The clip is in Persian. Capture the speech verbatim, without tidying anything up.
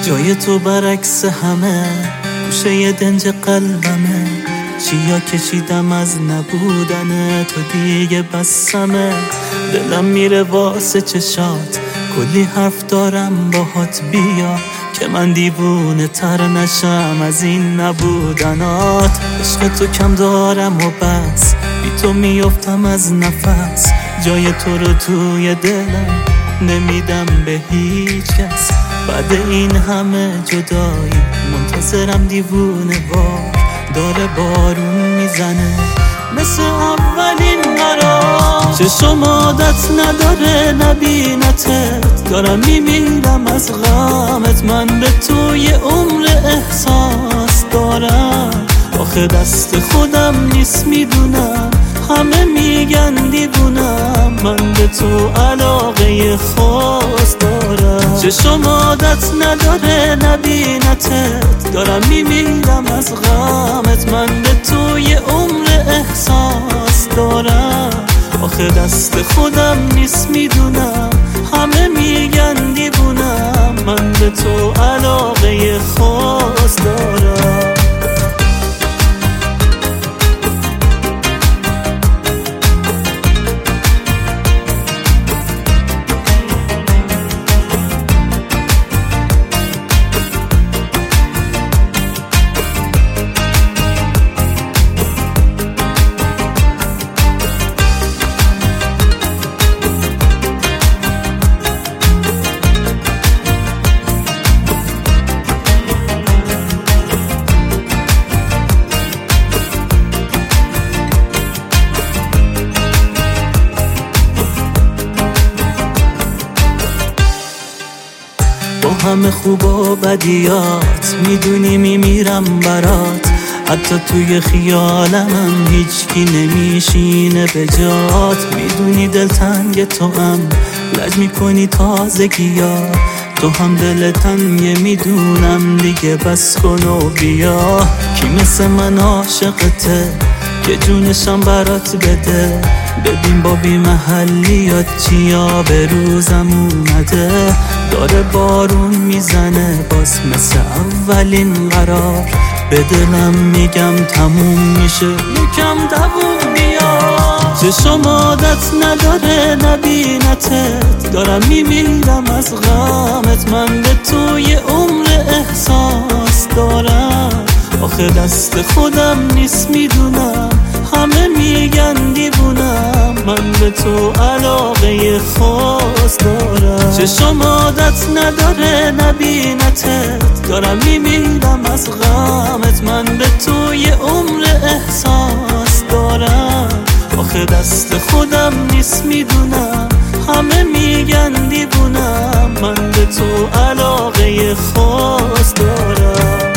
جای تو برعکس همه گوشه دنج قلبمه، چیا کشیدم از نبودن تو دیگه بسمه. دلم میره واسه چشات، کلی حرف دارم باهات، بیا که من دیوونه تر نشم از این نبودنات. عشق تو کم دارم و بس، بی تو میافتم از نفس، جای تو رو توی دلم نمیدم به هیچ کس. بعد این همه جدایی منتظرم دیوونه وار، داره بارون میزنه مثل اولین قرار. چشم عادت نداره نبینتت، دارم میمیرم از غمت، من به تو یه عمر احساس دارم. آخه دست خودم نیست میدونم، همه میگن دیوونم، من به تو علاقه خاص دارم. چشم عادت نداره نبینتت، دارم میمیرم از غمت، من به تو یه عمر احساس دارم. آخه دست خودم نیست میدونم، همه میگن دیوونم، من به تو علاقه خاص دارم. با همه خوب و بدیات میدونی میمیرم برات، حتی توی خیالمم هیچکی نمیشینه به جات. میدونی دلتنگ تو هم لج میکنی تازگیا، تو هم دل تنگه میدونم دیگه بس کن و بیا. کی مثل من عاشقته که جونشم برات بده، ببین با بی محلیات چیا به روزم اومده. داره بارون میزنه باز مثل اولین قرار، به دلم میگم تموم میشه یکم دووم بیا. چشم عادت نداره نبینتت، دارم میمیرم از غمت، من به تو یه عمر احساس دارم. آخه دست خودم نیست میدونم، همه میگن دیوونم، من به تو علاقه خاص دارم. چشم عادت نداره نبینتت، دارم میمیرم از غمت، من به تو یه عمر احساس دارم. آخه دست خودم نیست میدونم، همه میگن دیوونم، من به تو علاقه خاص دارم.